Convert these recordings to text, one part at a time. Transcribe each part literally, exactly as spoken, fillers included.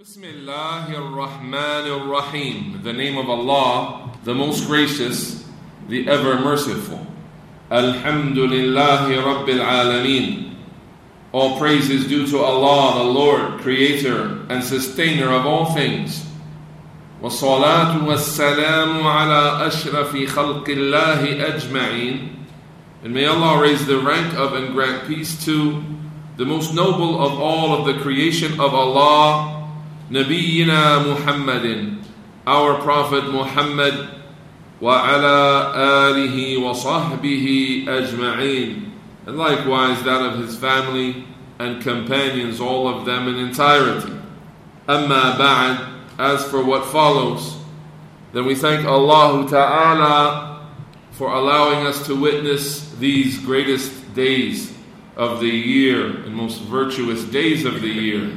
Bismillahir Rahmanir Rahim. The name of Allah, the most gracious, the ever merciful. Alhamdulillahi Rabbil Alameen. All praise is due to Allah, the Lord, creator and sustainer of all things. وَالصَّلَاةُ وَالسَّلَامُ عَلَىٰ أَشْرَفِ خَلْقِ اللَّهِ أَجْمَعِينَ. And may Allah raise the rank of and grant peace to the most noble of all of the creation of Allah, Nabiyyina Muhammadin, our Prophet Muhammad, wa ala alihi wa sahbihi ajma'in, and likewise that of his family and companions, all of them in entirety. Amma ba'd, as for what follows, then we thank Allah Ta'ala for allowing us to witness these greatest days of the year and most virtuous days of the year.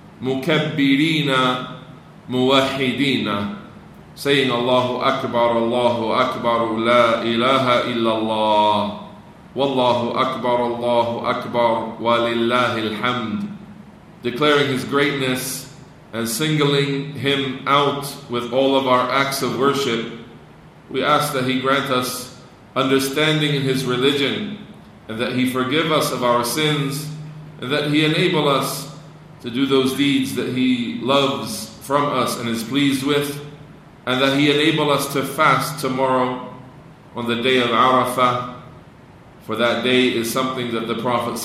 Mukabbirina muwahidina, saying Allahu Akbar, Allahu Akbar, la ilaha illallah, Wallahu Akbar, Allahu Akbar, walillahi alhamd, declaring His greatness and singling Him out with all of our acts of worship. We ask that He grant us understanding in His religion, and that He forgive us of our sins, and that He enable us to do those deeds that He loves from us and is pleased with, and that He enable us to fast tomorrow on the day of Arafah, for that day is something that the Prophet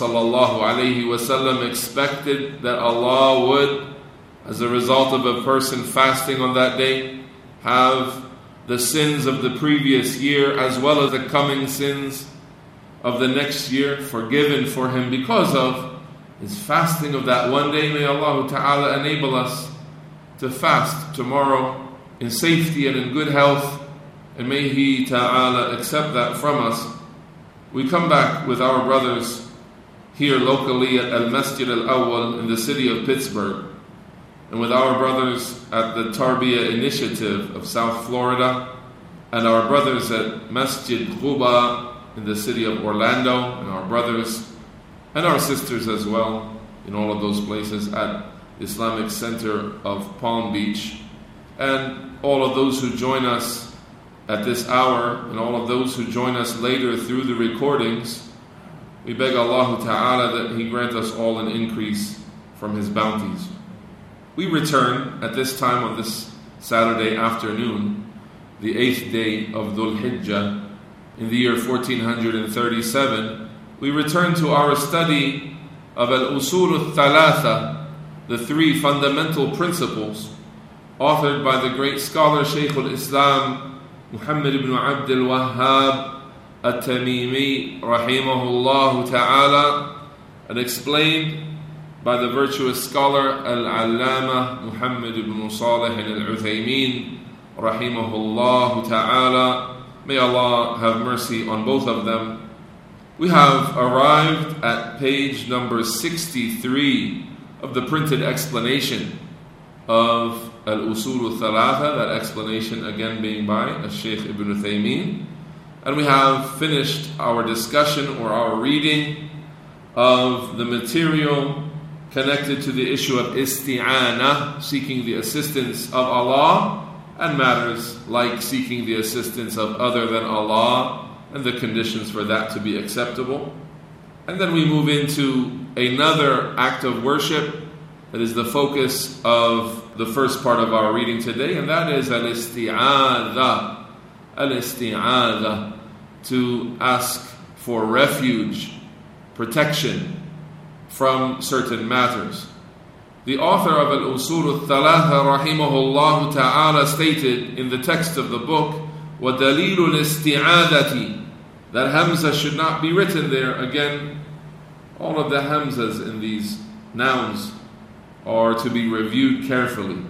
ﷺ expected that Allah would, as a result of a person fasting on that day, have the sins of the previous year as well as the coming sins of the next year forgiven for him because of his fasting of that one day. May Allah Ta'ala enable us to fast tomorrow in safety and in good health, and may He Ta'ala accept that from us. We come back with our brothers here locally at Al-Masjid Al-Awwal in the city of Pittsburgh, and with our brothers at the Tarbiyah Initiative of South Florida, and our brothers at Masjid Quba in the city of Orlando, and our brothers and our sisters as well in all of those places at Islamic Center of Palm Beach, and all of those who join us at this hour, and all of those who join us later through the recordings. We beg Allah Ta'ala that He grant us all an increase from His bounties. We return at this time on this Saturday afternoon, the eighth day of Dhul Hijjah, in the year fourteen thirty-seven. We return to our study of Al-Usul Al-Thalatha, the three fundamental principles, authored by the great scholar Shaykh al-Islam Muhammad ibn Abd al-Wahhab al-Tamimi rahimahullah ta'ala, and explained by the virtuous scholar Al-Allama Muhammad ibn Salih al-Uthaymin rahimahullah ta'ala. May Allah have mercy on both of them. We have arrived at page number sixty-three of the printed explanation of Al-Usul Al-Thalatha, that explanation again being by Al-Shaykh Ibn Uthaymin. And we have finished our discussion or our reading of the material connected to the issue of isti'anah, seeking the assistance of Allah, and matters like seeking the assistance of other than Allah, and the conditions for that to be acceptable. And then we move into another act of worship that is the focus of the first part of our reading today, and that is al-isti'adha. Al-isti'adha, to ask for refuge, protection from certain matters. The author of Al-Usul Al-Thalatha rahimahullah ta'ala stated in the text of the book, وَدَلِيلُ الْإِسْتِعَادَةِ, that Hamza should not be written there. Again, all of the Hamzas in these nouns are to be reviewed carefully.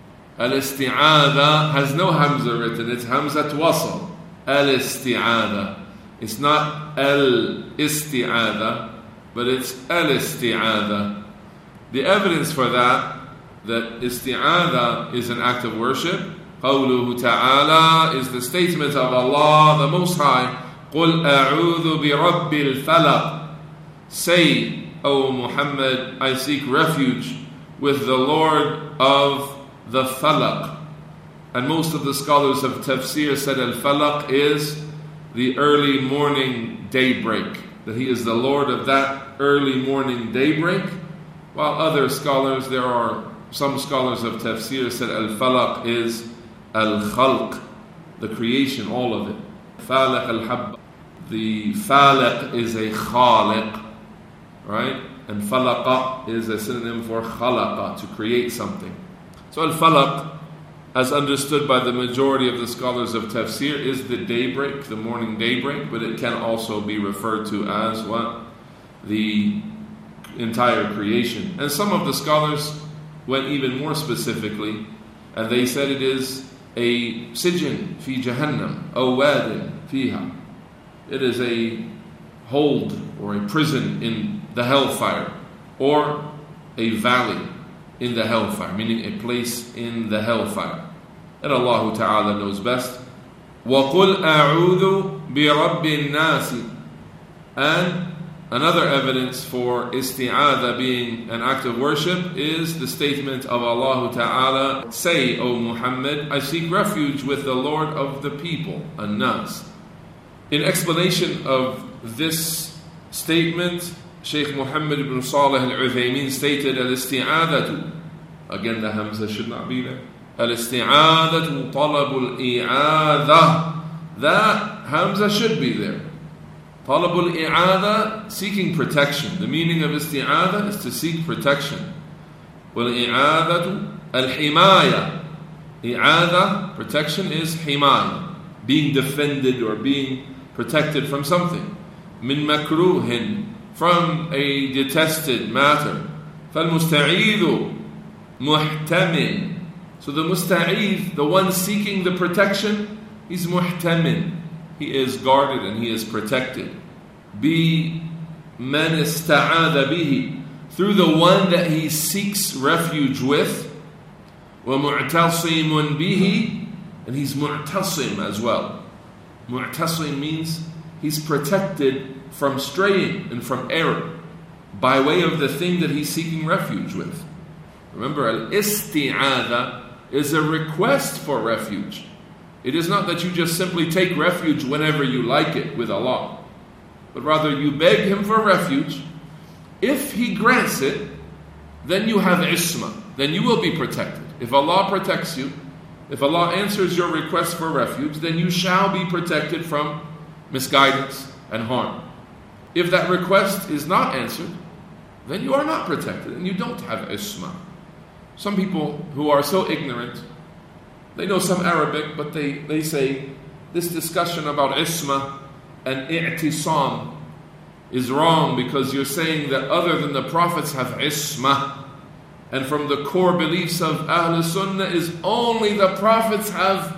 Al-Isti'adha has no Hamza written, it's Hamzat Wasl. Al-Isti'adha. It's not Al-Isti'adha, but it's Al-Isti'adha. The evidence for that, that Isti'adha is an act of worship, قوله تعالى, is the statement of Allah the Most High, قُلْ أَعُوذُ بِرَبِّ الْفَلَقِ, say, O Muhammad, I seek refuge with the Lord of the Falaq. And most of the scholars of tafsir said al-Falaq is the early morning daybreak, that he is the Lord of that early morning daybreak. While other scholars, there are some scholars of tafsir said al-Falaq is al-Khalq, the creation, all of it. Falaq al-Hab. The Falaq is a Khaliq, right? And Falaqa is a synonym for Khalaqa, to create something. So al-Falaq, as understood by the majority of the scholars of tafsir, is the daybreak, the morning daybreak, but it can also be referred to as what? The entire creation. And some of the scholars went even more specifically, and they said it is a sijin fi jahannam, aw wadin fiha. It is a hold or a prison in the hellfire, or a valley in the hellfire, meaning a place in the hellfire. And Allah Ta'ala knows best. وَقُلْ أَعُوذُ بِرَبِّ النَّاسِ. And another evidence for isti'adha being an act of worship is the statement of Allah Ta'ala, say, O Muhammad, I seek refuge with the Lord of the people, An-Nas. In explanation of this statement, Shaykh Muhammad ibn Salih al-Uthaymin stated, Al-isti'adatu, again the Hamza should not be there, Al-isti'adatu talabul i'adha, that Hamza should be there. Talabul i'adha, seeking protection. The meaning of isti'adha is to seek protection. Wal-i'adatu al-himaya. I'adha, protection, is himaya, being defended or being protected from something. Min makruhin, from a detested matter. فَالْمُسْتَعِيذُ مُحْتَمٍ. So the musta'idh, the one seeking the protection, he's muhtamin. He is guarded and he is protected. Bi man ista'adha bihi, through the one that he seeks refuge with. Wa mu'tasimun bihi, and he's mu'tasim as well. Mu'tasim means he's protected from straying and from error by way of the thing that he's seeking refuge with. Remember, al-isti'adha is a request for refuge. It is not that you just simply take refuge whenever you like it with Allah, but rather you beg Him for refuge. If He grants it, then you have isma, then you will be protected. If Allah protects you, if Allah answers your request for refuge, then you shall be protected from misguidance and harm. If that request is not answered, then you are not protected and you don't have isma. Some people who are so ignorant, they know some Arabic, but they, they say this discussion about isma and i'tisam is wrong because you're saying that other than the prophets have isma, and from the core beliefs of Ahl Sunnah is only the prophets have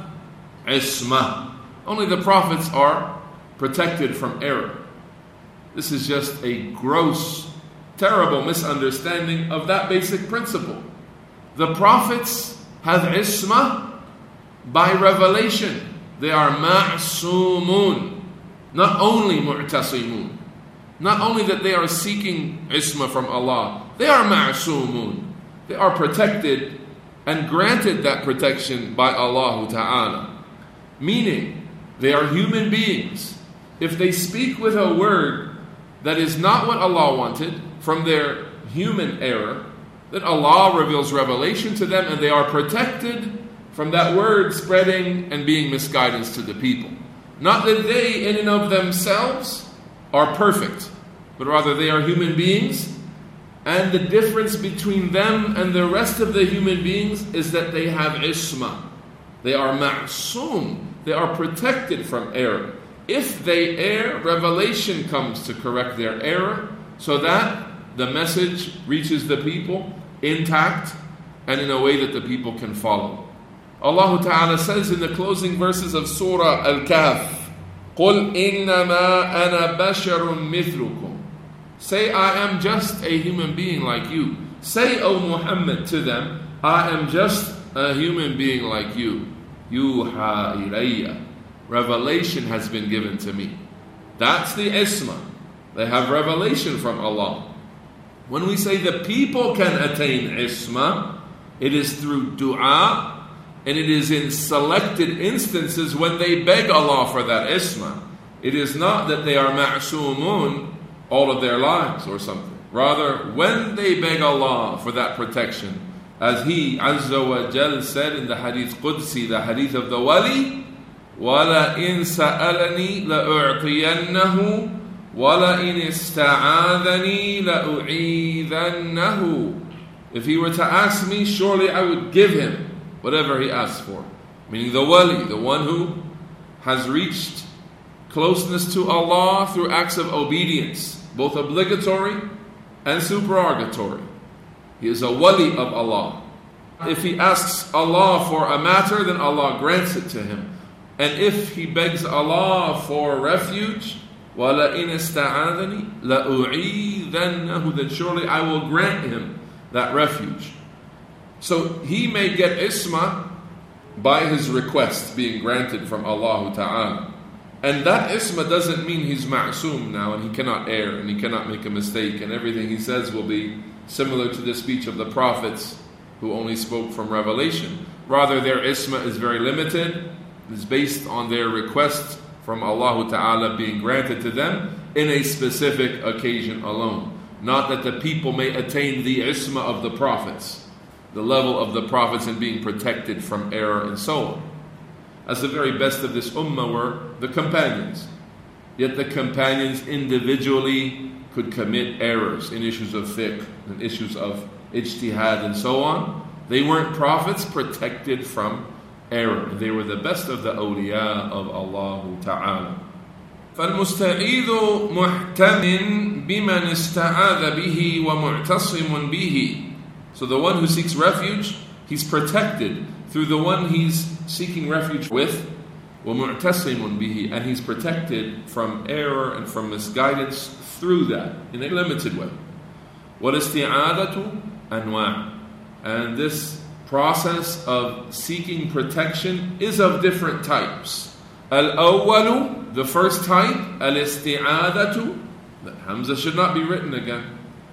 isma. Only the prophets are protected from error. This is just a gross, terrible misunderstanding of that basic principle. The prophets have isma by revelation. They are ma'sumun, not only mu'tasimun. Not only that they are seeking isma from Allah, they are ma'sumun. They are protected and granted that protection by Allah Ta'ala. Meaning, they are human beings. If they speak with a word that is not what Allah wanted from their human error, then Allah reveals revelation to them and they are protected from that word spreading and being misguidance to the people. Not that they in and of themselves are perfect, but rather they are human beings, and the difference between them and the rest of the human beings is that they have isma. They are ma'soom. They are protected from error. If they err, revelation comes to correct their error so that the message reaches the people intact and in a way that the people can follow. Allah Ta'ala says in the closing verses of Surah Al-Kahf, قُلْ إِنَّمَا أَنَا بَشَرٌ مِثْلُكُمْ. Say, I am just a human being like you. Say, O Muhammad, to them, I am just a human being like you. Yuha ilayya. Revelation has been given to me. That's the isma. They have revelation from Allah. When we say the people can attain isma, it is through dua, and it is in selected instances when they beg Allah for that isma. It is not that they are ma'sumun all of their lives or something. Rather, when they beg Allah for that protection, as He Azza wa Jal said in the Hadith Qudsi, the Hadith of the Wali, وَلَئِن سَأَلَنِي لَأُعْطِيَنَّهُ وَلَئِنِ اسْتَعَاذَنِي لَأُعِيذَنَّهُ. If he were to ask me, surely I would give him whatever he asks for. Meaning the wali, the one who has reached closeness to Allah through acts of obedience, both obligatory and supererogatory. He is a wali of Allah. If he asks Allah for a matter, then Allah grants it to him. And if he begs Allah for refuge, وَلَئِنِ اسْتَعَاذَنِي لَأُعِيذَنَّهُ, then surely I will grant him that refuge. So he may get isma by his request being granted from Allah Ta'ala. And that isma doesn't mean he's ma'soom now and he cannot err and he cannot make a mistake and everything he says will be similar to the speech of the prophets who only spoke from revelation. Rather, their isma is very limited. It's based on their request from Allah Ta'ala being granted to them in a specific occasion alone. Not that the people may attain the isma of the prophets, the level of the prophets in being protected from error and so on. As the very best of this ummah were the companions. Yet the companions individually could commit errors in issues of fiqh and issues of ijtihad and so on. They weren't prophets protected from error. They were the best of the awliya of Allah Ta'ala. فالمستعيذ محتم بمن استعاذ به ومعتصم به. So the one who seeks refuge, he's protected through the one he's seeking refuge with, ومعتصم به, and he's protected from error and from misguidance through that in a limited way. والاستعاذة أنواع, and this process of seeking protection is of different types. Al-awwalu, the first type, al-isti'adatu, that Hamza should not be written again,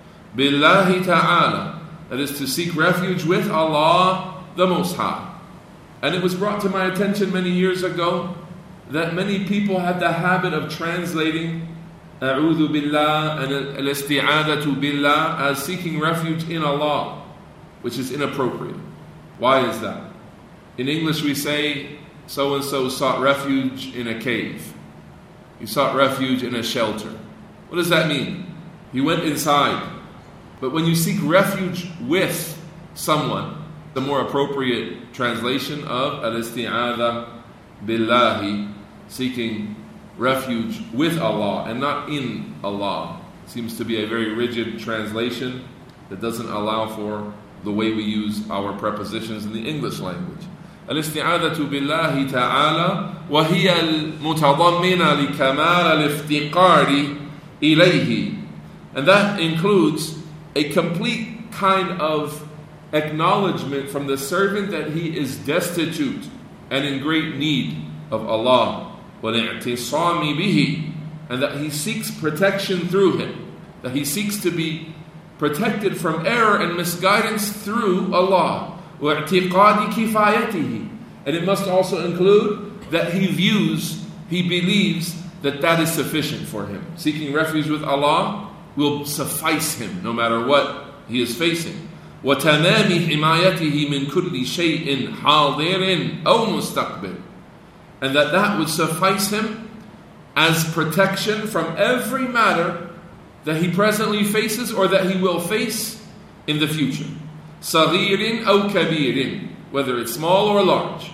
billahi ta'ala, that is to seek refuge with Allah the Most High. And it was brought to my attention many years ago that many people had the habit of translating a'udhu billah and al-isti'adatu billah as seeking refuge in Allah, which is inappropriate. Why is that? In English we say, so-and-so sought refuge in a cave. He sought refuge in a shelter. What does that mean? He went inside. But when you seek refuge with someone, the more appropriate translation of al-isti'adha billahi, seeking refuge with Allah and not in Allah, seems to be a very rigid translation that doesn't allow for the way we use our prepositions in the English language. الاستعاذة بالله تعالى وهي المتضمنة لكمال الافتقار إليه, and that includes a complete kind of acknowledgement from the servant that he is destitute and in great need of Allah, والاعتصام به, and that he seeks protection through him, that he seeks to be protected from error and misguidance through Allah. وَاعْتِقَادِ كِفَايَتِهِ, and it must also include that he views, he believes that that is sufficient for him. Seeking refuge with Allah will suffice him no matter what he is facing. وَتَمَامِ حِمَايَتِهِ مِنْ كُلِّ شَيْءٍ حَاضِرٍ أَوْ مُسْتَقْبِلٍ, and that that would suffice him as protection from every matter that he presently faces or that he will face in the future. صغير أو كبير, whether it's small or large.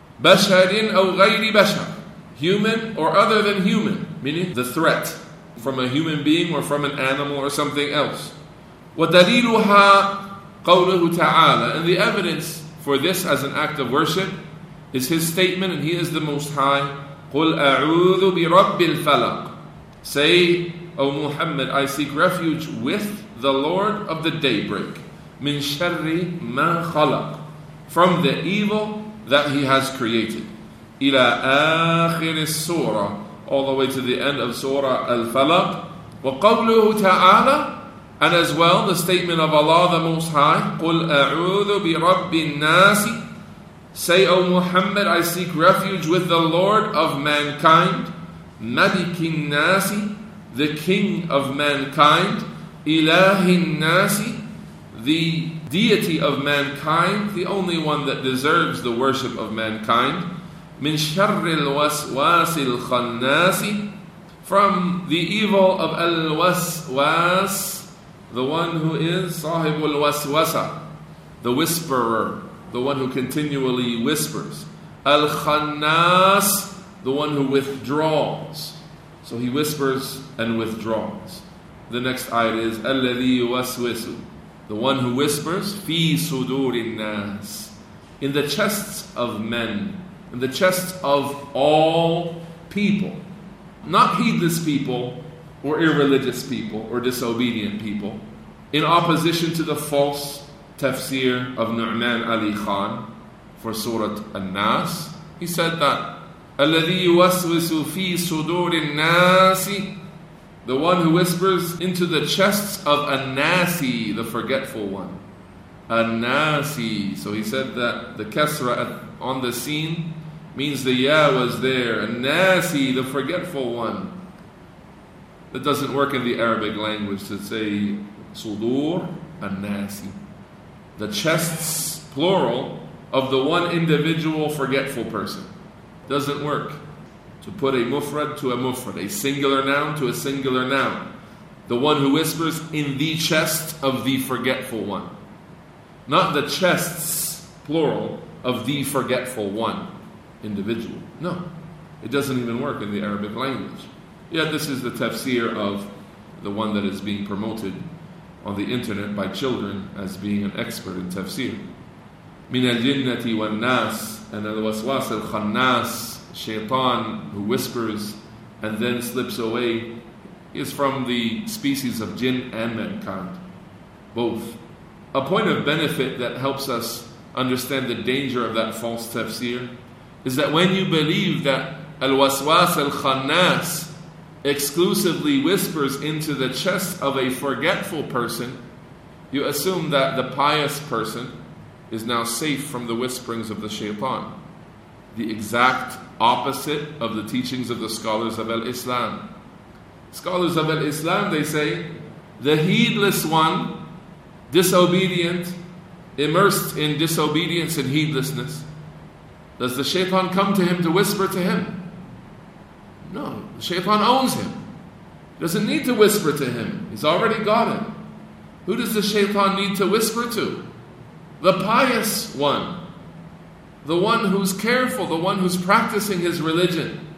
بشر أو غير بشر, human or other than human, meaning the threat from a human being or from an animal or something else. وَدَلِيلُهَا قَوْلُهُ تَعَالَى, and the evidence for this as an act of worship is his statement, and he is the Most High. قُلْ أَعُوذُ بِرَبِّ الْفَلَقِ, say, O Muhammad, I seek refuge with the Lord of the daybreak. Min sharri ma khalaq, from the evil that he has created. Ila akhir surah, all the way to the end of Surah Al-Falaq. Wa qawluhu ta'ala, And as well, the statement of Allah the Most High, قُلْ أَعُوذُ بِرَبِّ النَّاسِ. Say, O Muhammad, I seek refuge with the Lord of mankind, مَلِكِ النَّاسِ, the King of mankind, إِلَهِ النَّاسِ, the deity of mankind, the only one that deserves the worship of mankind, مِنْ شَرِّ الْوَسْوَاسِ الْخَنَّاسِ, from the evil of al-waswas, the one who is sahibul waswasa, the whisperer, the one who continually whispers. Al-khannas, the one who withdraws. So he whispers and withdraws. The next ayat is alladhi yuwaswisu, the one who whispers fi sudurin nas, in the chests of men, in the chests of all people, not heedless people, or irreligious people, or disobedient people, in opposition to the false tafsir of Nu'man Ali Khan for Surah An-Nas. He said that الَّذِي يُوَسْوِسُ فِي صُدُورِ النَّاسِ, the one who whispers into the chests of An-Nasi, the forgetful one. An-Nasi. So he said that the kasra on the scene means the ya was there. An-Nasi, the forgetful one. It doesn't work in the Arabic language to say sudur an-nasi. The chests, plural, of the one individual forgetful person. Doesn't work. To put a mufrad to a mufrad, a singular noun to a singular noun. The one who whispers in the chest of the forgetful one. Not the chests, plural, of the forgetful one, individual. No. It doesn't even work in the Arabic language. Yet this is the tafsir of the one that is being promoted on the internet by children as being an expert in tafsir. Min al-jinnati wal-nas, and al-waswas al-khannas, shaitan who whispers and then slips away, is from the species of jinn and mankind, both. A point of benefit that helps us understand the danger of that false tafsir is that when you believe that al-waswas al-khannas exclusively whispers into the chest of a forgetful person, you assume that the pious person is now safe from the whisperings of the shaitan. The exact opposite of the teachings of the scholars of al-Islam. Scholars of al-Islam, they say, the heedless one, disobedient, immersed in disobedience and heedlessness, does the shaitan come to him to whisper to him? No, the shaitan owns him. He doesn't need to whisper to him. He's already got him. Who does the shaitan need to whisper to? The pious one. The one who's careful, the one who's practicing his religion.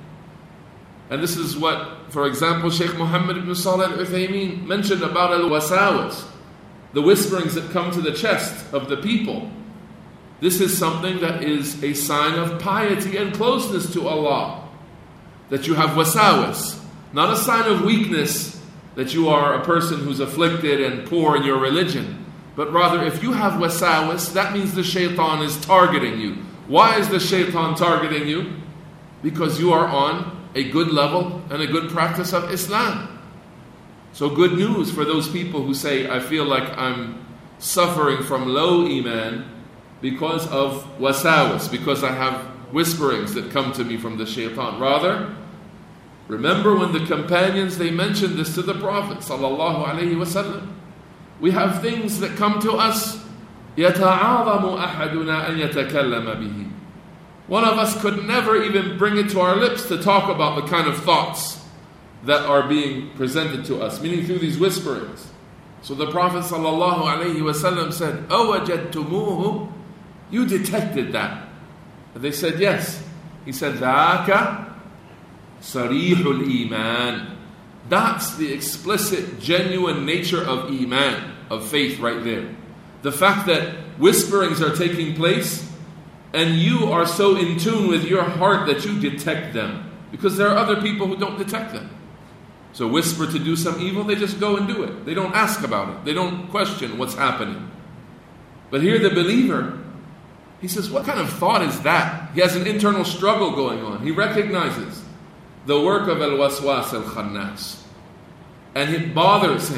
And this is what, for example, Shaykh Muhammad ibn Salih al-Uthaymeen mentioned about al-wasawis, the whisperings that come to the chest of the people. This is something that is a sign of piety and closeness to Allah. That you have wasawis, not a sign of weakness that you are a person who's afflicted and poor in your religion, but rather if you have wasawis, that means the shaitan is targeting you. Why is the shaitan targeting you? Because you are on a good level and a good practice of Islam. So good news for those people who say, I feel like I'm suffering from low iman because of wasawis, because I have whisperings that come to me from the shaitan. Rather, remember when the companions, they mentioned this to the Prophet sallallahu alaihi wasallam. We have things that come to us, يَتَعَاظَمُ أَحَدُنَا أَن يَتَكَلَّمَ بِهِ. One of us could never even bring it to our lips to talk about the kind of thoughts that are being presented to us, meaning through these whisperings. So the Prophet sallallahu alaihi wasallam said, أَوَجَدْتُمُوهُ, you detected that. And they said, yes. He said, ذَاكَ صَرِيحُ الْإِيمَانِ. That's the explicit, genuine nature of iman, of faith right there. The fact that whisperings are taking place and you are so in tune with your heart that you detect them. Because there are other people who don't detect them. So whisper to do some evil, they just go and do it. They don't ask about it. They don't question what's happening. But here the believer, he says, what kind of thought is that? He has an internal struggle going on. He recognizes the work of al-waswas al-khannas. And it bothers him.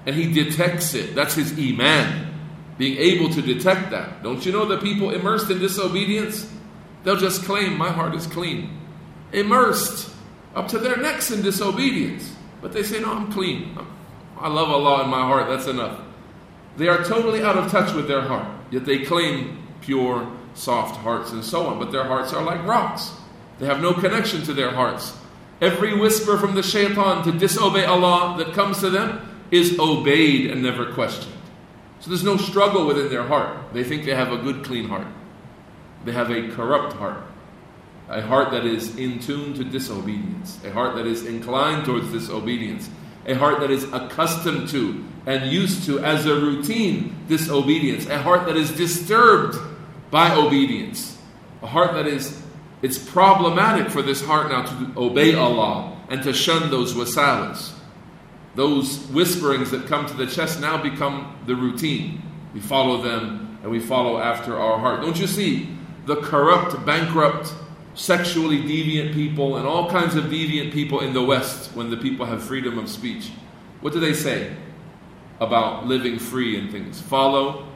and he detects it. That's his iman, being able to detect that. Don't you know that people immersed in disobedience, they'll just claim, my heart is clean. Immersed up to their necks in disobedience. But they say, no, I'm clean. I love Allah in my heart, that's enough. They are totally out of touch with their heart. Yet they claim pure, soft hearts and so on. But their hearts are like rocks. They have no connection to their hearts. Every whisper from the shaitan to disobey Allah that comes to them is obeyed and never questioned. So there's no struggle within their heart. They think they have a good, clean heart. They have a corrupt heart. A heart that is in tune to disobedience. A heart that is inclined towards disobedience. A heart that is accustomed to and used to, as a routine, disobedience. A heart that is disturbed by obedience. A heart that is, it's problematic for this heart now to obey Allah and to shun those wasawas. Those whisperings that come to the chest now become the routine. We follow them and we follow after our heart. Don't you see the corrupt, bankrupt, sexually deviant people and all kinds of deviant people in the West when the people have freedom of speech? What do they say about living free and things? Follow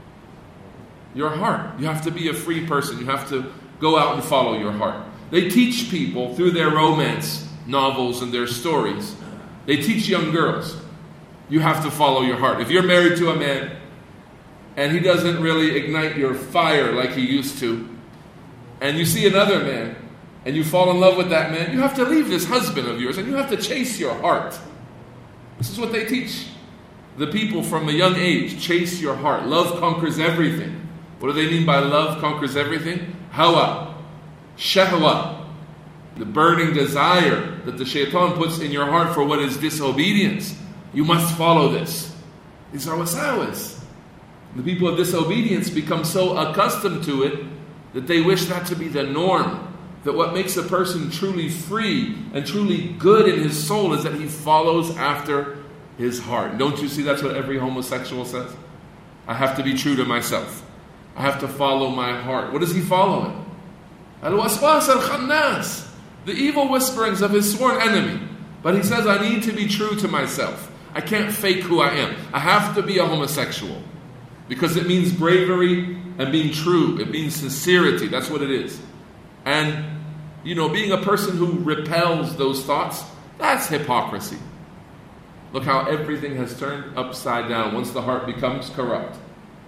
your heart. You have to be a free person. You have to go out and follow your heart. They teach people through their romance novels and their stories. They teach young girls, you have to follow your heart. If you're married to a man and he doesn't really ignite your fire like he used to, and you see another man and you fall in love with that man, you have to leave this husband of yours and you have to chase your heart. This is what they teach the people from a young age. Chase your heart. Love conquers everything. What do they mean by love conquers everything? Hawa, shahwa, the burning desire that the shaitan puts in your heart for what is disobedience. You must follow this. These are wasawas. The people of disobedience become so accustomed to it that they wish that to be the norm. That what makes a person truly free and truly good in his soul is that he follows after his heart. Don't you see that's what every homosexual says? I have to be true to myself. I have to follow my heart. What is he following? Al-waswas al-khannas, the evil whisperings of his sworn enemy. But he says, I need to be true to myself. I can't fake who I am. I have to be a homosexual. Because it means bravery and being true. It means sincerity. That's what it is. And, you know, being a person who repels those thoughts, that's hypocrisy. Look how everything has turned upside down once the heart becomes corrupt.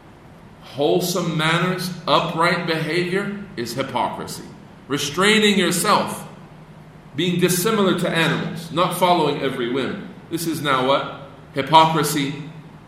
Wholesome manners, upright behavior is hypocrisy. Restraining yourself, being dissimilar to animals, not following every whim. This is now what? Hypocrisy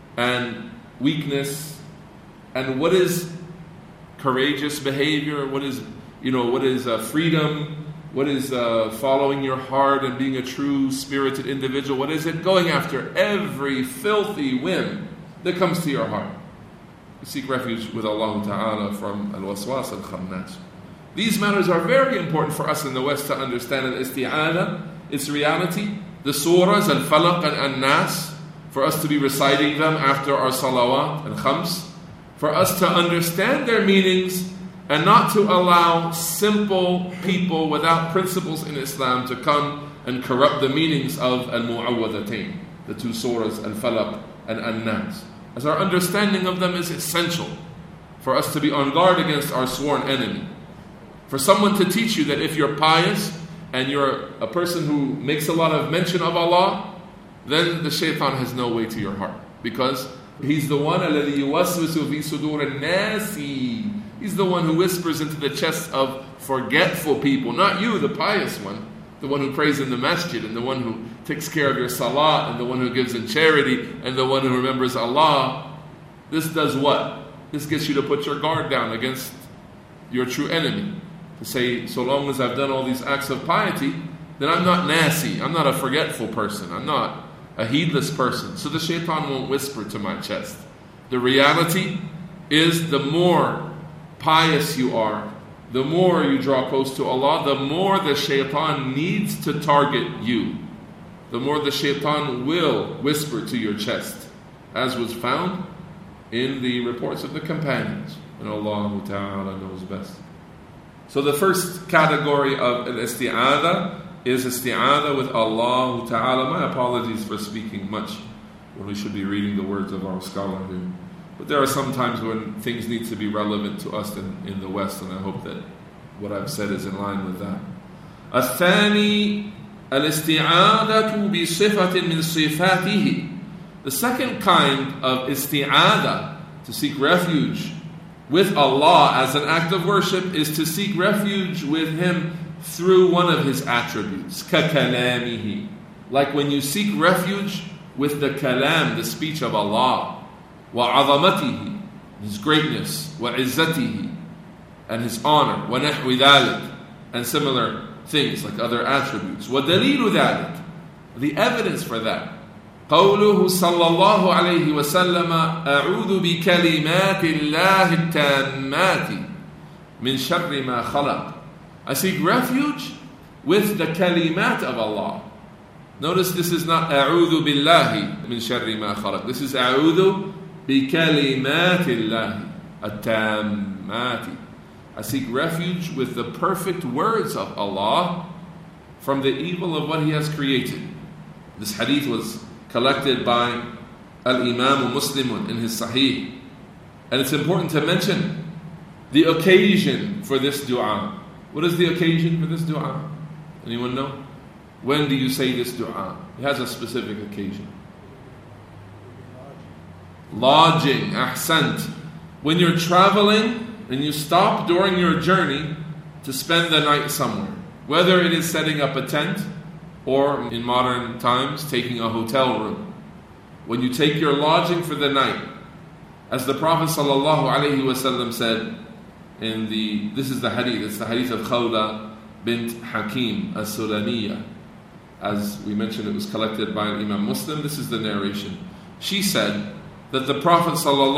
and weakness. And what is courageous behavior? What is, you know, what is uh, freedom? What is uh, following your heart and being a true spirited individual? What is it? Going after every filthy whim that comes to your heart. You seek refuge with Allah Ta'ala from al-waswas al-khannas. These matters are very important for us in the West to understand. Al-isti'ana, its reality, the surahs, al-falaq and al-nas, for us to be reciting them after our salawat and khams, for us to understand their meanings and not to allow simple people without principles in Islam to come and corrupt the meanings of al-mu'awwadatain, the two surahs, al-falaq and al-nas. As our understanding of them is essential for us to be on guard against our sworn enemy. For someone to teach you that if you're pious and you're a person who makes a lot of mention of Allah, then the shaitan has no way to your heart. Because he's the one, الَّذِي يُوَسْوِسُ فِي صُدُورِ النَّاسِ. He's the one who whispers into the chests of forgetful people. Not you, the pious one. The one who prays in the masjid, and the one who takes care of your salat, and the one who gives in charity, and the one who remembers Allah. This does what? This gets you to put your guard down against your true enemy. To say, so long as I've done all these acts of piety, then I'm not nasi, I'm not a forgetful person, I'm not a heedless person. So the shaitan won't whisper to my chest. The reality is the more pious you are, the more you draw close to Allah, the more the shaitan needs to target you. The more the shaitan will whisper to your chest, as was found in the reports of the companions. And Allah Ta'ala knows best. So the first category of al-isti'adha is isti'adha with Allah Ta'ala. My apologies for speaking much when we should be reading the words of our scholar here. But there are some times when things need to be relevant to us in, in the West, and I hope that what I've said is in line with that. الثاني الاستعاذة بصفة من صفاته. The second kind of isti'adah, to seek refuge with Allah as an act of worship, is to seek refuge with Him through one of His attributes, كَكَلَامِهِ. Like when you seek refuge with the kalam, the speech of Allah, وَعَظَمَتِهِ, His greatness, وَعِزَّتِهِ, and His honor, وَنَحْوِ ذَلِكَ, and similar things like other attributes. وَدَلِيلُ ذَلِكَ, the evidence for that, قوله صلى الله عليه وسلم أعوذ بكلمات الله التامات من شر ما خلق. I seek refuge with the kalimat of Allah. Notice this is not أعوذ بالله من شر ما خلق. This is أعوذ بكلمات الله التامات. I seek refuge with the perfect words of Allah from the evil of what He has created. This hadith was collected by Al-Imam Muslim in his Sahih. And it's important to mention the occasion for this dua. What is the occasion for this dua? Anyone know? When do you say this dua? It has a specific occasion. Lodging, ahsant. When you're traveling and you stop during your journey to spend the night somewhere. Whether it is setting up a tent, or in modern times, taking a hotel room. When you take your lodging for the night, as the Prophet ﷺ said in the, this is the hadith, it's the hadith of Khawla bint Hakim as-Sulamiyya. As we mentioned, it was collected by Imam Muslim. This is the narration. She said that the Prophet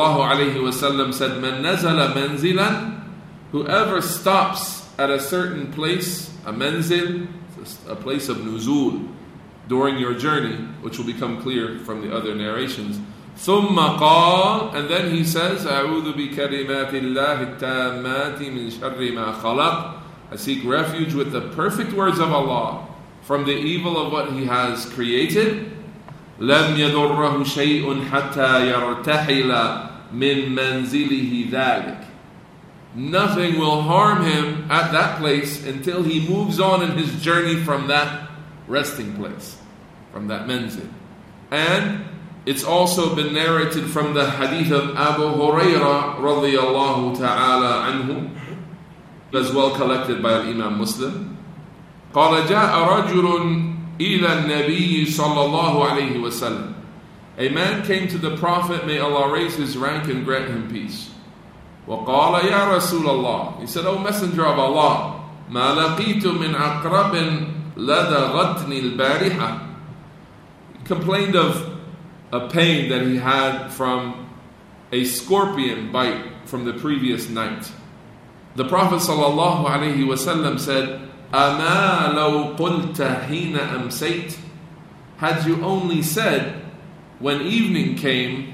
ﷺ said, "Man nazala manzilan," whoever stops at a certain place, a manzil, a place of nuzul, during your journey, which will become clear from the other narrations. ثُمَّ قَالَ, and then he says, أَعُوذُ بِكَلِمَاتِ اللَّهِ التَّامَّاتِ مِنْ شَرِّ مَا خَلَقَ. I seek refuge with the perfect words of Allah from the evil of what He has created. لَمْ يَضُرَّهُ شَيْءٌ حَتَّى يَرْتَحِلَ مِنْ مَنْزِلِهِ ذَلِكَ. Nothing will harm him at that place until he moves on in his journey from that resting place, from that manzil. And it's also been narrated from the hadith of Abu Hurairah radiyallahu ta'ala anhu, as well collected by Imam Muslim. قال جاء رجل إلى النبي صلى الله عليه وسلم. A man came to the Prophet, may Allah raise his rank and grant him peace. وقال يا رسول الله, he said, O Messenger of Allah, ما لقيت من عقرب لدغتني البارحة. He complained of a pain that he had from a scorpion bite from the previous night. The Prophet sallallahu alaihi wasallam said, أما لو قلت حين أمسيت. Had you only said when evening came,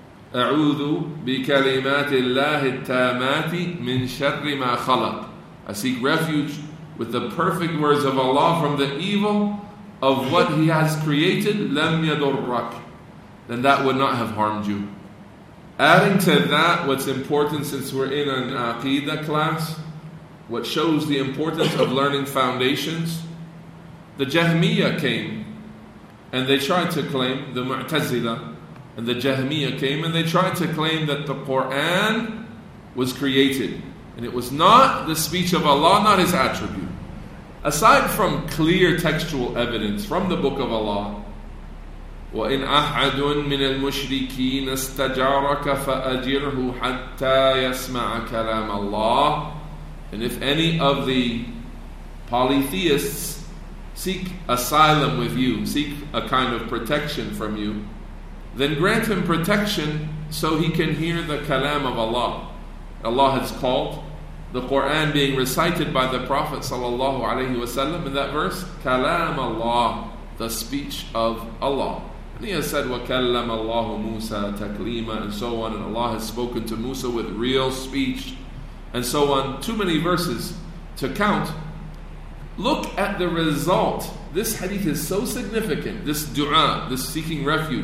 أعوذ بكلمات الله التامات من شر ما خلق. I seek refuge with the perfect words of Allah from the evil of what He has created. لم يضرك. Then that would not have harmed you. Adding to that, what's important, since we're in an Aqidah class, what shows the importance of learning foundations, the Jahmiyyah came and they tried to claim, the Mu'tazila and the Jahmiyyah came and they tried to claim that the Quran was created and it was not the speech of Allah, not His attribute. Aside from clear textual evidence from the Book of Allah, وَإِنْ أَحَدٌ مِّنَ الْمُشْرِكِينَ اسْتَجَارَكَ فَأَجِرْهُ حَتَّى يَسْمَعَ كَلَامَ اللَّهِ. And if any of the polytheists seek asylum with you, seek a kind of protection from you, then grant him protection so he can hear the kalam of Allah. Allah has called the Quran being recited by the Prophet sallallahu alaihi wasallam in that verse, kalam Allah, the speech of Allah. And He has said, وَكَلَّمَ اللَّهُ مُوسَى تَكْلِيمًا, and so on, and Allah has spoken to Musa with real speech, and so on. Too many verses to count. Look at the result. This hadith is so significant, this dua, this seeking refuge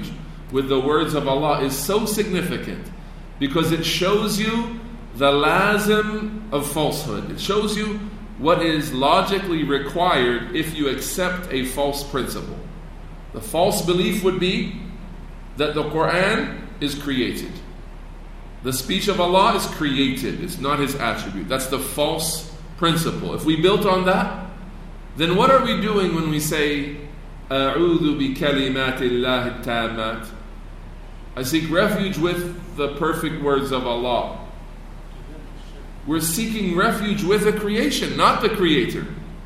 with the words of Allah is so significant because it shows you the lazim of falsehood. It shows you what is logically required if you accept a false principle. The false belief would be that the Quran is created. The speech of Allah is created. It's not His attribute. That's the false principle. If we built on that, then what are we doing when we say, أعوذ بكلمات الله التامات? I seek refuge with the perfect words of Allah. We're seeking refuge with the creation, not the creator.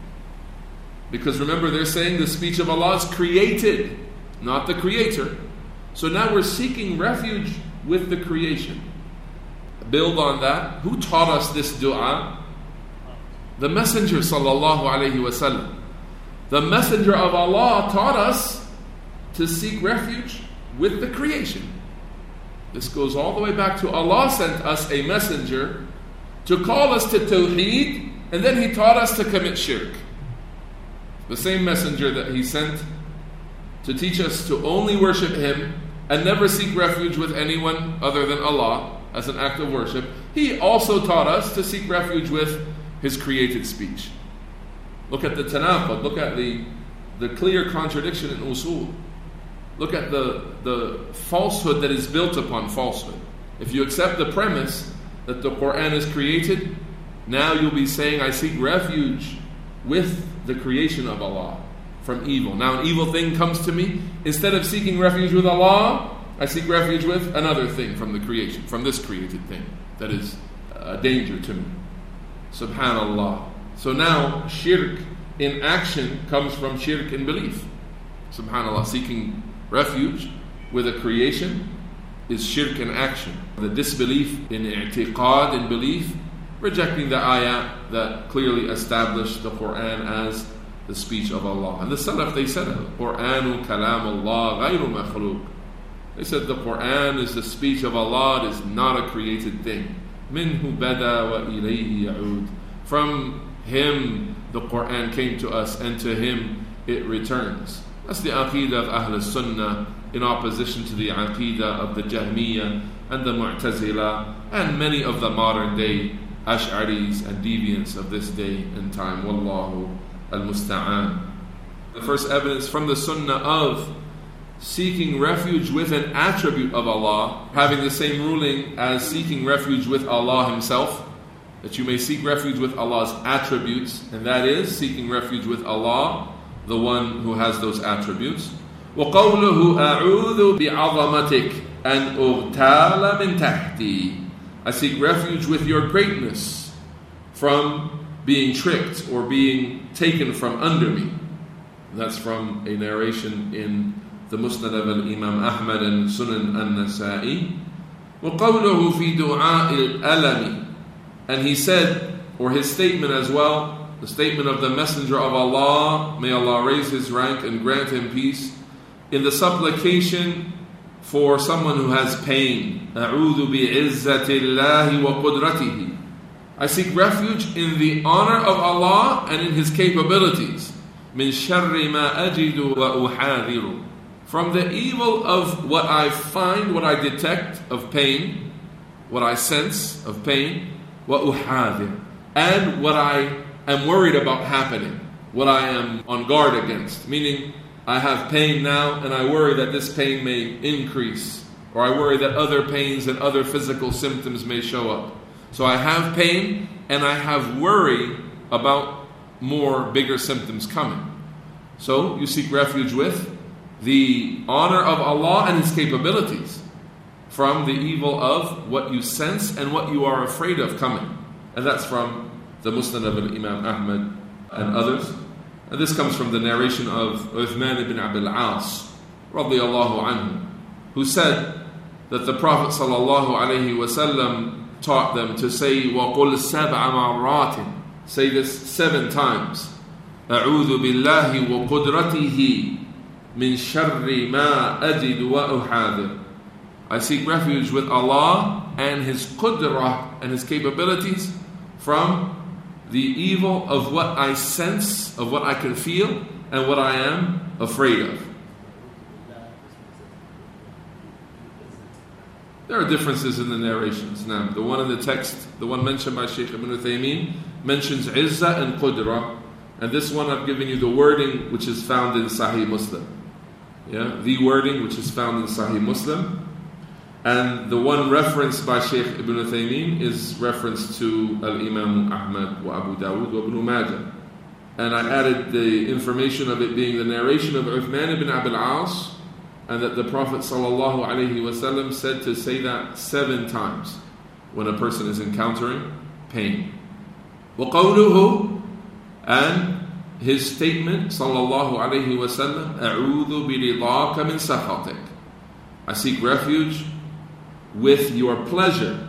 Because remember, they're saying the speech of Allah is created, not the creator. So now we're seeking refuge with the creation. Build on that. Who taught us this dua? The Messenger sallallahu alaihi wasallam. The Messenger of Allah taught us to seek refuge with the creation. This goes all the way back to Allah sent us a messenger to call us to Tawheed, and then He taught us to commit shirk. The same messenger that He sent to teach us to only worship Him and never seek refuge with anyone other than Allah as an act of worship, He also taught us to seek refuge with His created speech. Look at the tanaqud, look at the, the clear contradiction in usul. Look at the, the falsehood that is built upon falsehood. If you accept the premise that the Quran is created, now you'll be saying, I seek refuge with the creation of Allah from evil. Now an evil thing comes to me. Instead of seeking refuge with Allah, I seek refuge with another thing from the creation, from this created thing that is a danger to me. Subhanallah. So now shirk in action comes from shirk in belief. Subhanallah. Seeking refuge with a creation is shirk in action. The disbelief in i'tiqad, in belief, rejecting the ayah that clearly established the Quran as the speech of Allah. And the Salaf, they said, Quranu kalam Allah ghayru makhluq. They said the Quran is the speech of Allah, it is not a created thing. Minhu bada wa ilayhi ya'ud. From Him the Quran came to us, and to Him it returns. That's the Aqidah of Ahl Sunnah, in opposition to the Aqidah of the Jahmiyyah and the Mu'tazila and many of the modern day Ash'aris and deviants of this day and time. Wallahu al-musta'an. The first evidence from the Sunnah of seeking refuge with an attribute of Allah, having the same ruling as seeking refuge with Allah Himself, that you may seek refuge with Allah's attributes, and that is seeking refuge with Allah, the one who has those attributes. وَقَوْلُهُ أَعُوذُ بِعَظَمَتِكَ أَنْ أُغْتَالَ مِنْ تَحْتِي. I seek refuge with your greatness from being tricked or being taken from under me. That's from a narration in the Musnad of Imam Ahmad and Sunan al-Nasa'i. وَقَوْلُهُ فِي دُعَاءِ الْأَلَمِ. And he said, or his statement as well, the statement of the Messenger of Allah, may Allah raise his rank and grant him peace, in the supplication for someone who has pain. أعوذ بعزة الله وقدرته. I seek refuge in the honor of Allah and in His capabilities. من شر ما أجد وأحاذر. From the evil of what I find, what I detect of pain, what I sense of pain, وأحاذر. And what I am worried about happening, what I am on guard against. Meaning, I have pain now and I worry that this pain may increase, or I worry that other pains and other physical symptoms may show up. So I have pain and I have worry about more bigger symptoms coming. So you seek refuge with the honor of Allah and His capabilities from the evil of what you sense and what you are afraid of coming. And that's from the Musnad of Imam Ahmad and others. And this comes from the narration of Uthman ibn Abil As radiyallahu anhu, who said that the Prophet sallallahu alaihi wasallam taught them to say وَقُلْ سَبْعَ مَرَّاتٍ. Say this seven times. أعوذ بالله وقدرته من شر ما أجد وأحاذر. I seek refuge with Allah and His qudrah and His capabilities from the evil of what I sense, of what I can feel, and what I am afraid of. There are differences in the narrations. Now, the one in the text, the one mentioned by Shaykh Ibn Uthaymeen, mentions Izzah and Qudra. And this one I've given you the wording which is found in Sahih Muslim. Yeah, the wording which is found in Sahih Muslim. And the one referenced by Shaykh Ibn Uthaymeen is reference to Al-Imam Ahmad wa Abu Dawud wa Ibn Majah. And I added the information of it being the narration of Uthman ibn Abil As, and that the Prophet sallallahu alaihi wasallam said to say that seven times when a person is encountering pain. وَقَوْلُهُ, and his statement sallallahu alaihi wasallam, أَعُوذُ بِرِضَاكَ مِنْ سَخَطِكَ, I seek refuge with your pleasure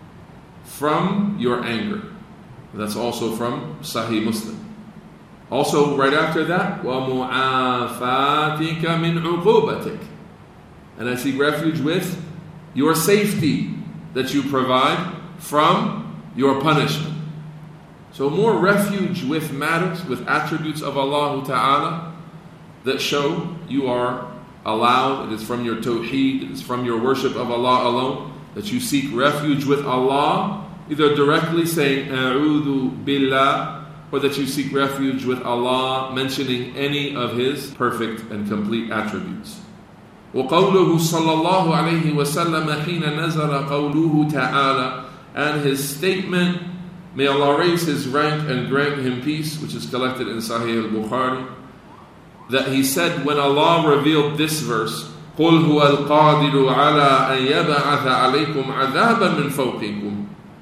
from your anger. That's also from Sahih Muslim. Also, right after that, وَمُعَافَاتِكَ مِنْ عُقُوبَتِكَ, and I seek refuge with your safety that you provide from your punishment. So more refuge with matters, with attributes of Allah Ta'ala that show you are allowed, it is from your tawheed, it is from your worship of Allah alone, that you seek refuge with Allah, either directly saying, أَعُوذُ بِاللَّهِ, or that you seek refuge with Allah, mentioning any of His perfect and complete attributes. وَقَوْلُهُ صَلَّى اللَّهُ عَلَيْهِ وَسَلَّمَ حِينَ نَزَلَ قَوْلُهُ تَعَالَى, and his statement, may Allah raise his rank and grant him peace, which is collected in Sahih al-Bukhari, that he said when Allah revealed this verse, قُلْ هُوَ الْقَادِرُ عَلَىٰ أَنْ يَبْعَثَ عَلَيْكُمْ عَذَابًا مِّن فَوْقِكُمْ,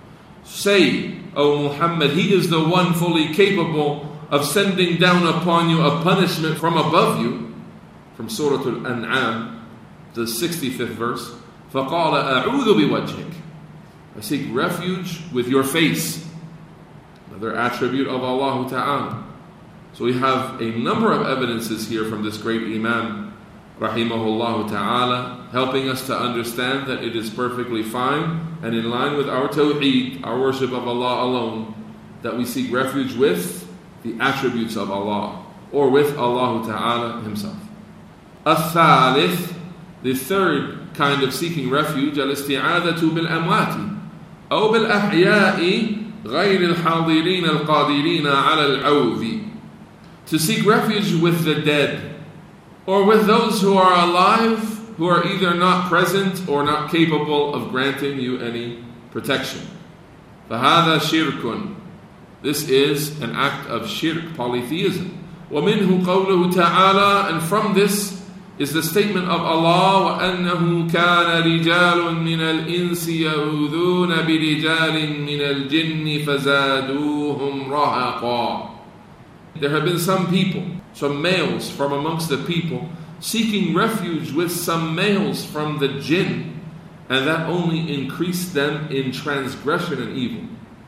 say, O Muhammad, He is the one fully capable of sending down upon you a punishment from above you. From Surah Al-An'am, the sixty-fifth verse. فَقَالَ أَعُوذُ بِوَجْهِكَ, I seek refuge with your face. Another attribute of Allah Ta'ala. So we have a number of evidences here from this great Imam, Rahimahullah Ta'ala, helping us to understand that it is perfectly fine and in line with our tawheed, our worship of Allah alone, that we seek refuge with the attributes of Allah, or with Allah Ta'ala Himself. Al-Thalith, the third kind of seeking refuge, al-isti'adatu bil-amwati, أو بالأحياء غير الحاضرين القادرين على العوذ, to seek refuge with the dead, or with those who are alive, who are either not present or not capable of granting you any protection. فَهَذَا شِرْكٌ, this is an act of shirk, polytheism. وَمِنْهُ قَوْلُهُ تَعَالَى, and from this is the statement of Allah, وَأَنَّهُ كَانَ رِجَالٌ مِّنَ الْإِنسِ يَعُوذُونَ بِرِجَالٍ مِّنَ الْجِنِّ فَزَادُوهُمْ رَهَقًا. There have been some people, some males from amongst the people, seeking refuge with some males from the jinn, and that only increased them in transgression and evil.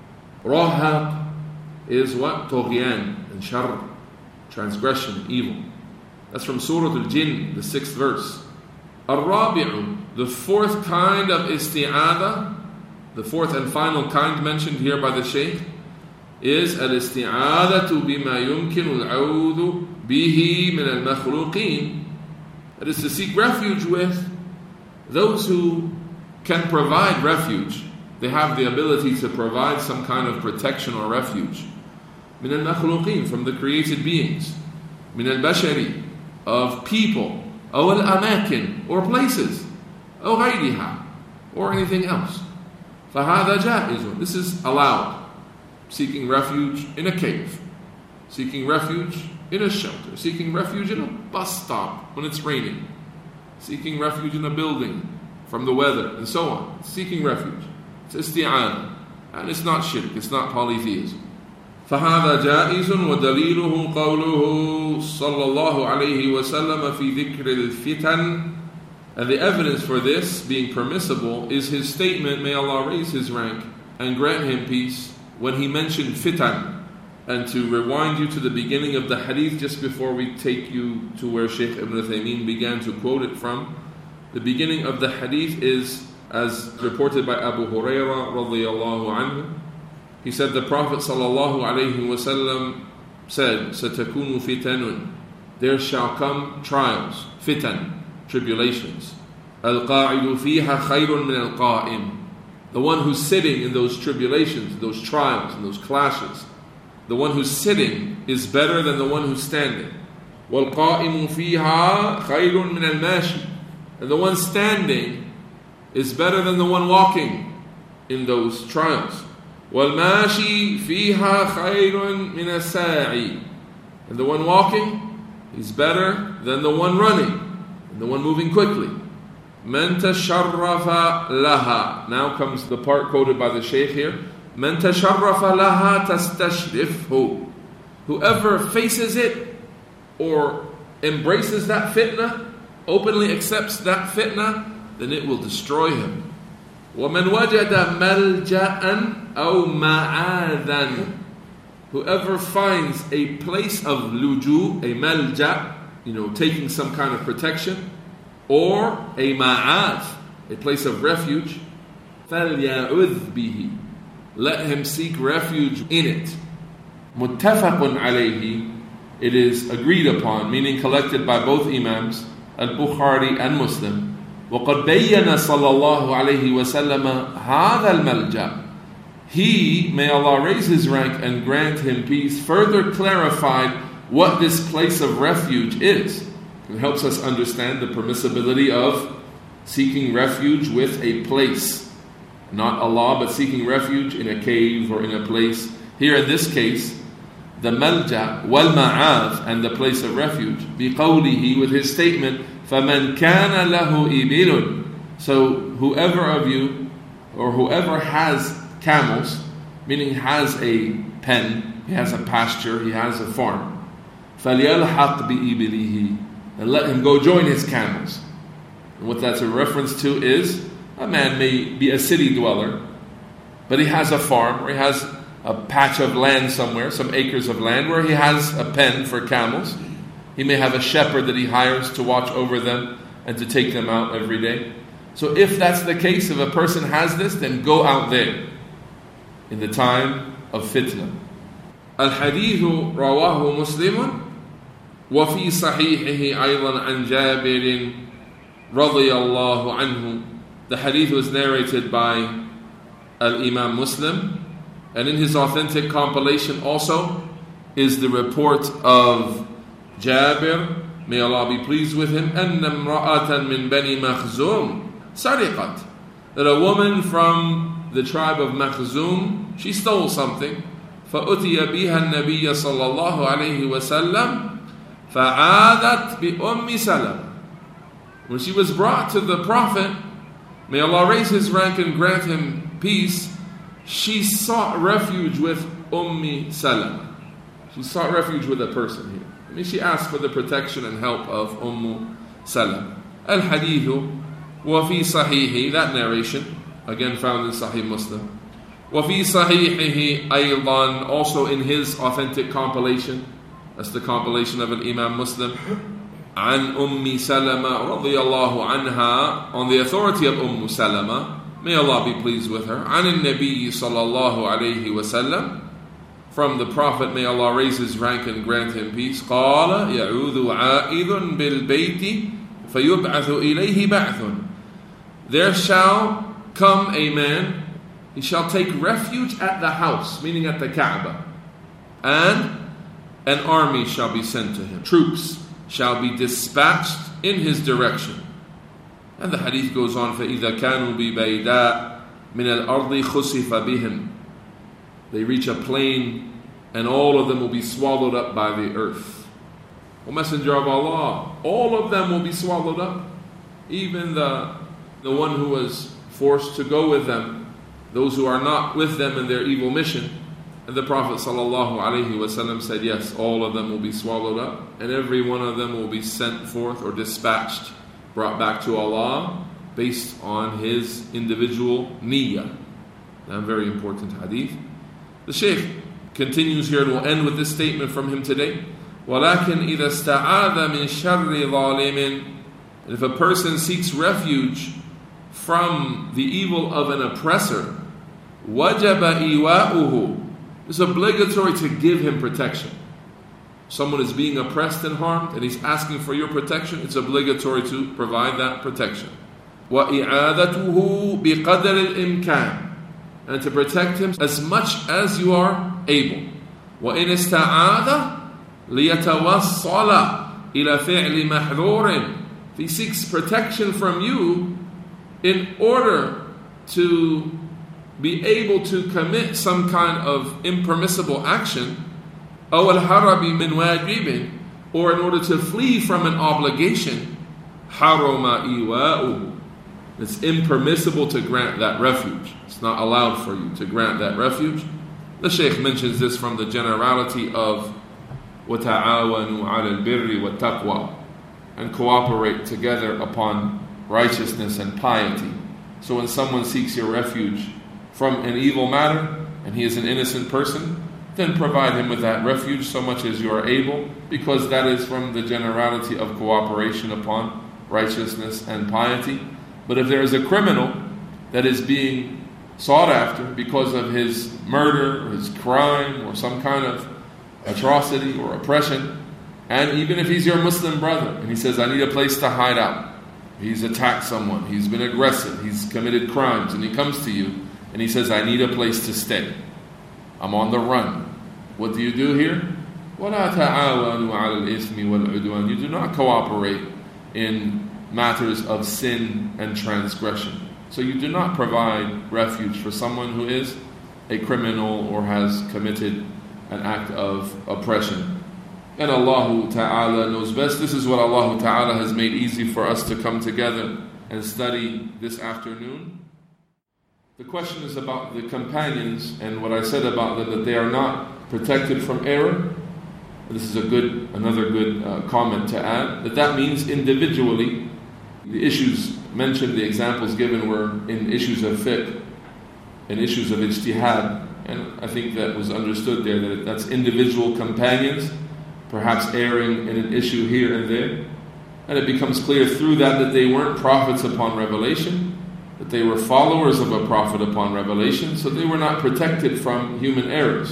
Rahaq is what? Tughyan and shar, transgression and evil. That's from Surah Al-Jinn, the sixth verse. Ar-Rabi'u, the fourth kind of isti'adah, the fourth and final kind mentioned here by the Shaykh, is al-isti'adatu bima yumkinu al-'awdu bihi min al-makhluqeen. That is to seek refuge with those who can provide refuge. They have the ability to provide some kind of protection or refuge. Min al-makhluqeen, from the created beings. Min al-bashari, of people. Aw al-amakin, or places. Aw ghayriha, or anything else. فَهَذَا جَائِزٌ, this is allowed. Seeking refuge in a cave, seeking refuge in a shelter, seeking refuge in a bus stop when it's raining, seeking refuge in a building from the weather, and so on. Seeking refuge. It's isti'anah. And it's not shirk, it's not polytheism. فَهَذَا جَائِزٌ وَدَلِيلُهُ قَوْلُهُ صَلَّى اللَّهُ عَلَيْهِ وَسَلَّمَ فِي ذِكْرِ الْفِتَنِ, and the evidence for this being permissible is his statement, may Allah raise his rank and grant him peace, when he mentioned fitan. And to rewind you to the beginning of the hadith, just before we take you to where Shaykh Ibn Uthaymeen began to quote it from, the beginning of the hadith is as reported by Abu Hurairah radiyallahu anhu. He said the Prophet sallallahu alayhi wasallam said, "Satakunu fitanun, there shall come trials, fitan, tribulations. القاعد فيها خير من القائم. The one who's sitting in those tribulations, those trials, and those clashes, the one who's sitting is better than the one who's standing. وَالْقَائِمُ فِيهَا خَيْرٌ مِنَ الْمَاشِي. And the one standing is better than the one walking in those trials. وَالْمَاشِي فِيهَا خَيْرٌ مِنَ السَّاعِي. And the one walking is better than the one running, and the one moving quickly. مَنْ تَشَرَّفَ لَهَا. Now comes the part quoted by the Shaykh here. مَنْ تَشَرَّفَ لَهَا تَسْتَشْرِفْهُ. Whoever faces it or embraces that fitna, openly accepts that fitna, then it will destroy him. وَمَنْ وَجَدَ مَلْجَأً أَوْ مَعَاذًا. Whoever finds a place of luju, a malja, you know, taking some kind of protection, or a ma'ad, a place of refuge, فَلْيَعُذْ بِهِ. Let him seek refuge in it. مُتَّفَقٌ عَلَيْهِ. It is agreed upon, meaning collected by both Imams, Al-Bukhari and Muslim. وَقَدْ بَيَّنَ صَلَّى اللَّهُ عَلَيْهِ وَسَلَّمَ هَذَا الْمَلْجَأ. He, may Allah raise his rank and grant him peace, further clarified what this place of refuge is. It helps us understand the permissibility of seeking refuge with a place. Not Allah, but seeking refuge in a cave or in a place. Here in this case, the malja wal ma'az, and the place of refuge, biqawlihi, with his statement, فَمَنْ كَانَ لَهُ إِبِلٌ. So whoever of you, or whoever has camels, meaning has a pen, he has a pasture, he has a farm, فَلْيَلْحَقْ بِإِبِلِهِ. And let him go join his camels. And what that's a reference to is, a man may be a city dweller, but he has a farm, or he has a patch of land somewhere, some acres of land, where he has a pen for camels. He may have a shepherd that he hires to watch over them and to take them out every day. So if that's the case, if a person has this, then go out there in the time of fitna. Al-Hadithu rawahu Muslimun. وفي صحيحه أيضا عن جابر رضي الله عنه. The hadith was narrated by Al-Imam Muslim, and in his authentic compilation also is the report of Jabir, may Allah be pleased with him, أن امرأة من بني مخزوم سرقت. That a woman from the tribe of Makhzum, she stole something. فأتي بها النبي صلى الله عليه وسلم فعادت بأم سلمة. When she was brought to the Prophet, may Allah raise his rank and grant him peace, she sought refuge with Ummi Salama. She sought refuge with a person here. I mean, she asked for the protection and help of Ummu Salama. Al-Hadithu وفي صحيحه, that narration, again found in Sahih Muslim. وفي صحيحه أيضا, also in his authentic compilation, that's the compilation of an Imam Muslim, عن أم سلمة رضي الله عنها, on the authority of Umm Salama, may Allah be pleased with her, عن النبي صلى الله عليه وسلم, from the Prophet, may Allah raise his rank and grant him peace, قال يعوذ عائذ بالبيت فيبعث إليه بعث. There shall come a man, he shall take refuge at the house, meaning at the Kaaba, and an army shall be sent to him. Troops shall be dispatched in his direction. And the hadith goes on, فَإِذَا كَانُوا بِبَيْدَاء مِنَ الْأَرْضِ خُسِفَ بِهِمْ. They reach a plain, and all of them will be swallowed up by the earth. O Messenger of Allah, all of them will be swallowed up. Even the, the one who was forced to go with them, those who are not with them in their evil mission. And the Prophet ﷺ said, yes, all of them will be swallowed up, and every one of them will be sent forth or dispatched, brought back to Allah, based on his individual niyyah. Now, very important hadith. The Shaykh continues here, and we'll end with this statement from him today. وَلَكِنْ إِذَا اسْتَعَاذَ مِنْ شَرِّ ظَالِمٍ. And if a person seeks refuge from the evil of an oppressor, وَجَبَ إِيوَاؤُهُ. It's obligatory to give him protection. Someone is being oppressed and harmed, and he's asking for your protection, it's obligatory to provide that protection. وَإِعَادَتُهُ بِقَدْرِ الْإِمْكَانِ, and to protect him as much as you are able. وَإِنْ اسْتَعَاذَ لِيَتَوَصَّلَ إِلَى فِعْلِ مَحْذُورٍ. If he seeks protection from you in order to be able to commit some kind of impermissible action, أَوْ الْهَرَبِ مِنْ وَاجِبٍ, or in order to flee from an obligation, حَرَمَ إِيوَاؤُهُ. It's impermissible to grant that refuge. It's not allowed for you to grant that refuge. The Shaykh mentions this from the generality of وَتَعَاوَنُوا عَلَى الْبِرِّ وَالتَّقْوَى, and cooperate together upon righteousness and piety. So when someone seeks your refuge from an evil matter, and he is an innocent person, then provide him with that refuge so much as you are able, because that is from the generality of cooperation upon righteousness and piety. But if there is a criminal that is being sought after because of his murder or his crime or some kind of atrocity or oppression, and even if he's your Muslim brother and he says, I need a place to hide out, he's attacked someone, he's been aggressive, he's committed crimes, and he comes to you and he says, I need a place to stay, I'm on the run. What do you do here? وَلَا تَعَاوَنُوا عَلَى الْإِثْمِ وَالْعُدْوَانِ. You do not cooperate in matters of sin and transgression. So you do not provide refuge for someone who is a criminal or has committed an act of oppression. And Allah Ta'ala knows best. This is what Allah Ta'ala has made easy for us to come together and study this afternoon. The question is about the companions and what I said about them, that they are not protected from error. This is a good, another good uh, comment to add, that that means individually. The issues mentioned, the examples given were in issues of fiqh, in issues of ijtihad, and I think that was understood there, that that's individual companions, perhaps erring in an issue here and there, and it becomes clear through that that they weren't prophets upon revelation, that they were followers of a prophet upon revelation, so they were not protected from human errors.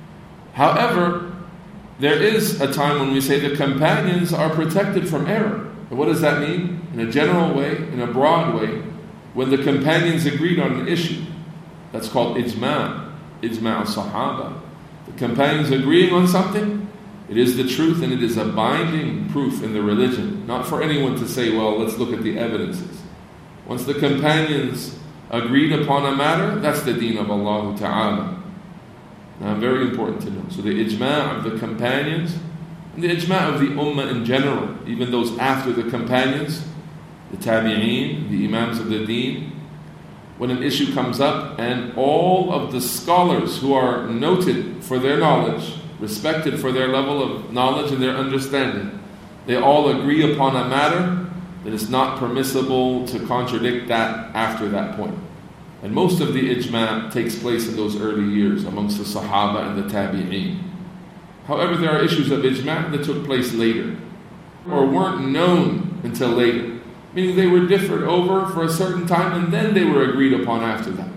However, there is a time when we say the companions are protected from error. And what does that mean? In a general way, in a broad way, when the companions agreed on an issue, that's called ijma', ijma' al-sahaba. The companions agreeing on something, it is the truth and it is a binding proof in the religion. Not for anyone to say, well, let's look at the evidences. Once the companions agreed upon a matter, that's the deen of Allah Ta'ala. Now, very important to know. So the ijma' of the companions, and the ijma' of the ummah in general, even those after the companions, the tabi'een, the imams of the deen, when an issue comes up and all of the scholars who are noted for their knowledge, respected for their level of knowledge and their understanding, they all agree upon a matter, that it's not permissible to contradict that after that point. And most of the ijma' takes place in those early years amongst the Sahaba and the Tabi'een. However, there are issues of ijma' that took place later, or weren't known until later. Meaning they were differed over for a certain time and then they were agreed upon after that.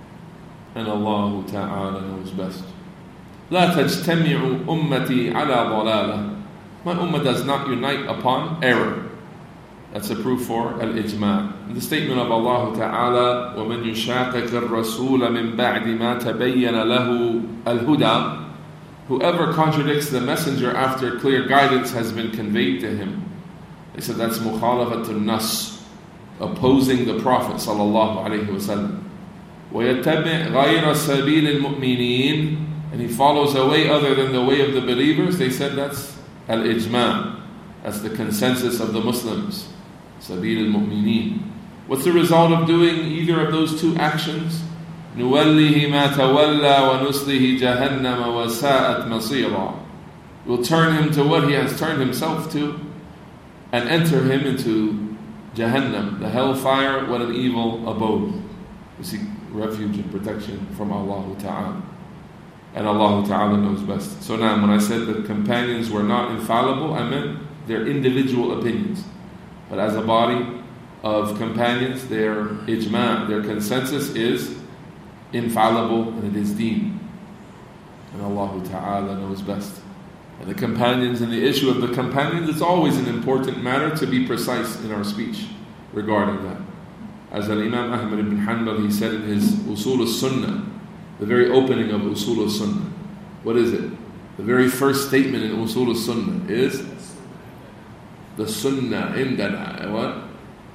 And Allah Ta'ala knows best. لا تجتمع أمتي على ضلالة. My ummah does not unite upon error. That's a proof for al-ijma'. The statement of Allah Ta'ala, وَمَنْ يُشَاقِقِ الرَّسُولَ مِنْ بَعْدِ مَا تَبَيَّنَ لَهُ الْهُدَى. Whoever contradicts the messenger after clear guidance has been conveyed to him. They said that's mukhalafatul nas, opposing the Prophet sallallahu alaihi wasallam. وَيَتَّبِعْ غَيْرَ سَبِيلِ الْمُؤْمِنِينَ. And he follows a way other than the way of the believers. They said that's al-ijma'. That's the consensus of the Muslims. Sabil al-mu'mineen. What's the result of doing either of those two actions? نُوَلِّهِ مَا تَوَلَّى وَنُسْلِهِ جَهَنَّمَ وَسَاءَتْ مَصِيرًا. We'll turn him to what he has turned himself to and enter him into Jahannam, the hellfire. What an evil abode. We seek refuge and protection from Allah Ta'ala. And Allah Ta'ala knows best. So now, when I said that companions were not infallible, I meant their individual opinions. But as a body of companions, their ijma', their consensus is infallible and it is deen. And Allah Ta'ala knows best. And the companions and the issue of the companions, it's always an important matter to be precise in our speech regarding that. As Al-Imam Ahmad ibn Hanbal, he said in his Usul al-Sunnah, the very opening of Usul al-Sunnah. What is it? The very first statement in Usul al-Sunnah is the Sunnah indana. What?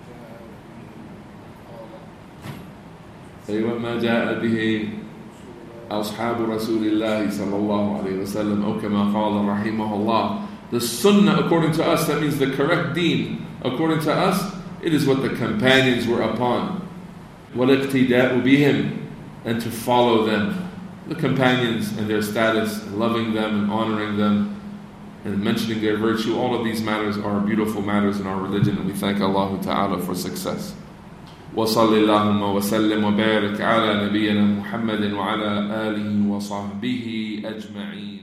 أيوة ما جاء به أصحاب رسول الله صلى الله عليه وسلم أو كما قال رحمه الله. The Sunnah, according to us, that means the correct deen. According to us, it is what the companions were upon. وَالِاقْتِدَاءُ بِهِمْ, and to follow them. The companions and their status, and loving them and honoring them, and mentioning their virtue. All of these matters are beautiful matters in our religion, and we thank Allah Ta'ala for success. وصل اللهم وسلم وبارك على نبينا محمد وعلى آله وصحبه أجمعين.